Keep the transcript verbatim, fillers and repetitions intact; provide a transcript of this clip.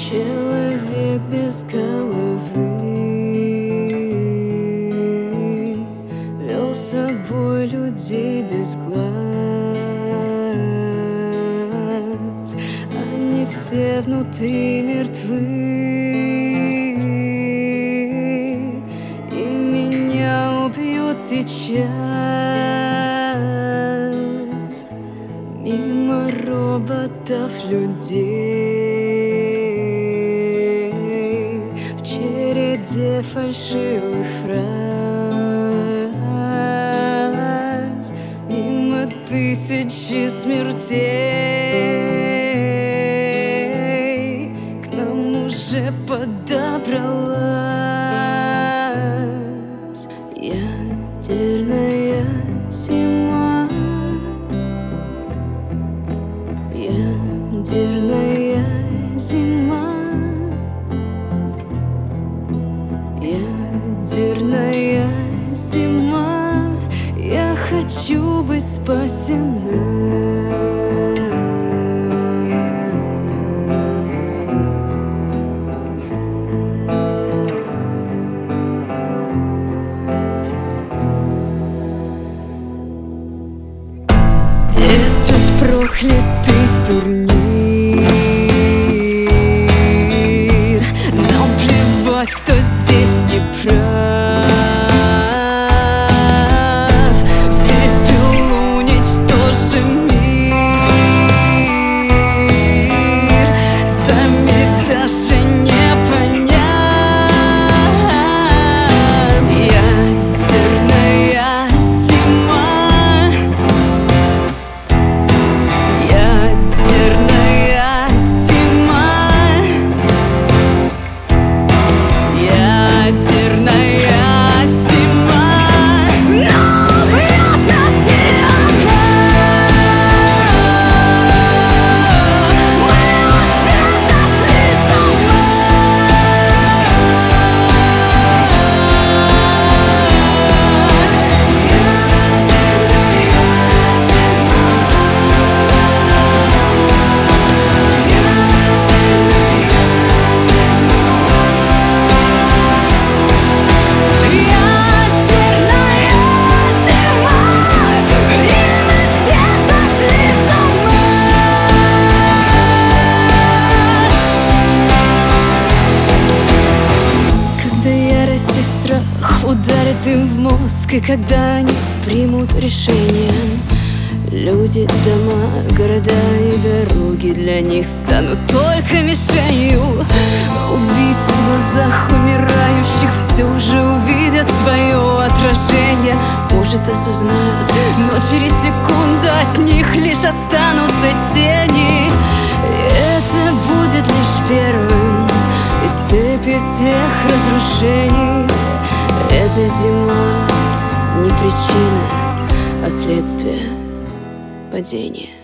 Человек без головы вел с собой людей без глаз. Они все внутри мертвы, и меня убьют сейчас. Мимо роботов людей в череде фальшивых фраз, мимо тысячи смертей к нам уже подобралась ядерная зима. Ядерная зима, ядерная зима, я хочу быть спасена. Этот проклятый турнир, нам плевать, кто здесь не прав. В пепел уничтожим мир, сами даже не понять. Ядерная зима, ядерная зима, ядерная зима, но убьет нас не одна. Мы уже сошли с ума. Ударит им в мозг, и когда они примут решение, люди, дома, города и дороги для них станут только мишенью. Убийцы в глазах умирающих все же увидят свое отражение. Может, осознают, но через секунду от них лишь останутся тени. И это будет лишь первым из цепи всех разрушений. Эта зима не причина, а следствие падения.